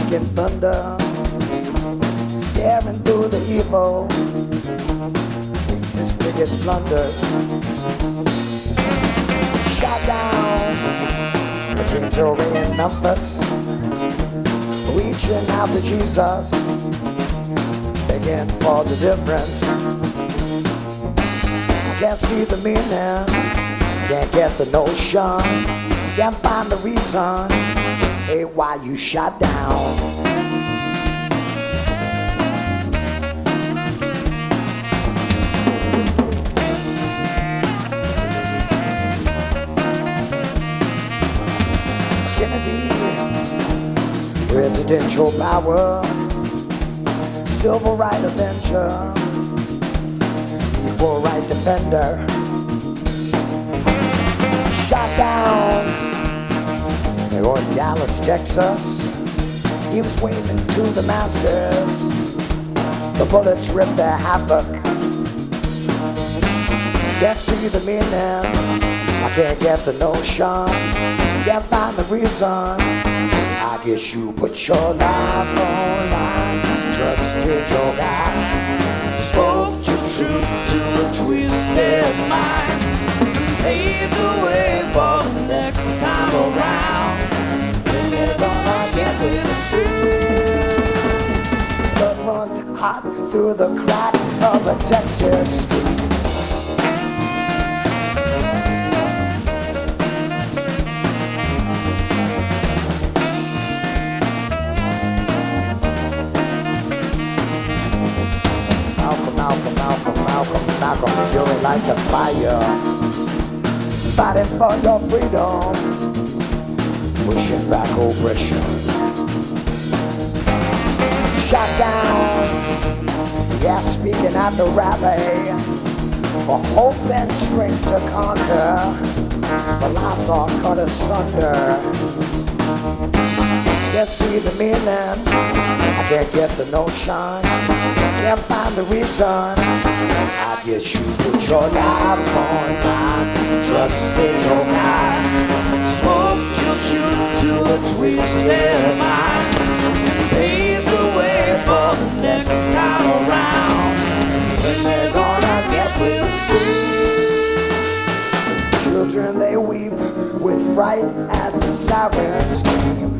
speaking thunder, staring through the evil, racist bigots blunders. Shot down the James O'Reilly in Memphis, reaching out to Jesus, begging for deliverance. I can't see the meaning, can't get the notion, can't find the reason, hey, why you shot down. Kennedy, presidential power, civil right avenger, equal right defender. Shot down in Dallas, Texas. He was waving to the masses. The bullets ripped their havoc. Can't see the meaning, I can't get the notion, can't find the reason. I guess you put your life on line, trusted your God, spoke your truth to a twisted mind, paved the way for the next time around. When you're gonna get with the sea, blood runs hot through the cracks of a Texas street. Malcolm, fury like the fire, fighting for your freedom, pushing back oppression. Shot down, yeah, speaking at the rally, for hope and strength to conquer, the lives are cut asunder. Can't see the meaning, I can't get the notion, can't find the reason. I guess you put your life on mine, trusted your God, spoke your truth to a twisted mind, paved the way for the next time around. When they're gonna get with the sea, children they weep with fright as the sirens scream.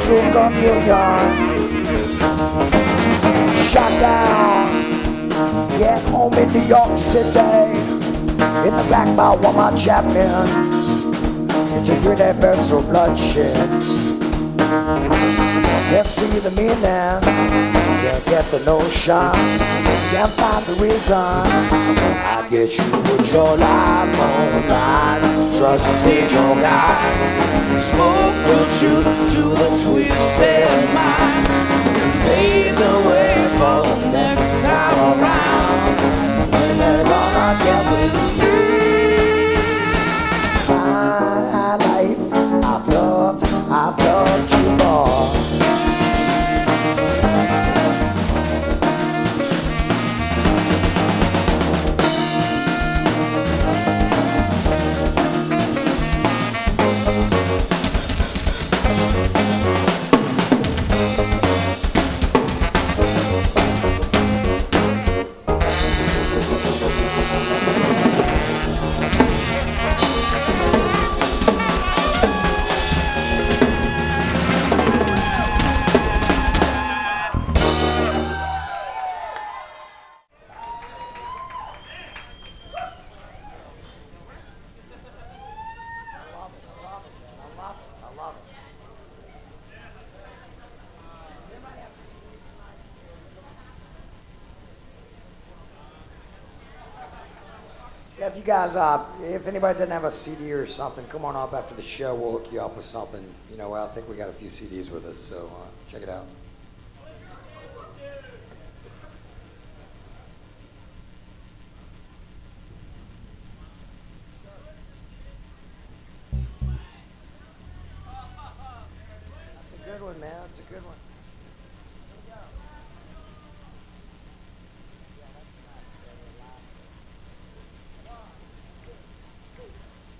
true chameleon. Shot down, yeah, home in New York City, in the back by Walmart Chapman. It's a universal bloodshed. Can't see the meaning, can't get the notion, can't find the reason. I guess you put your life on line, trusted your God, spoke the truth to the twisted mind, paved the way for the next time around. When they're gonna get with the sea. My life, I've loved you more. Yeah, if you guys, if anybody doesn't have a CD or something, come on up after the show. We'll hook you up with something. You know, I think we got a few CDs with us, so check it out. That's a good one, man. That's a good one.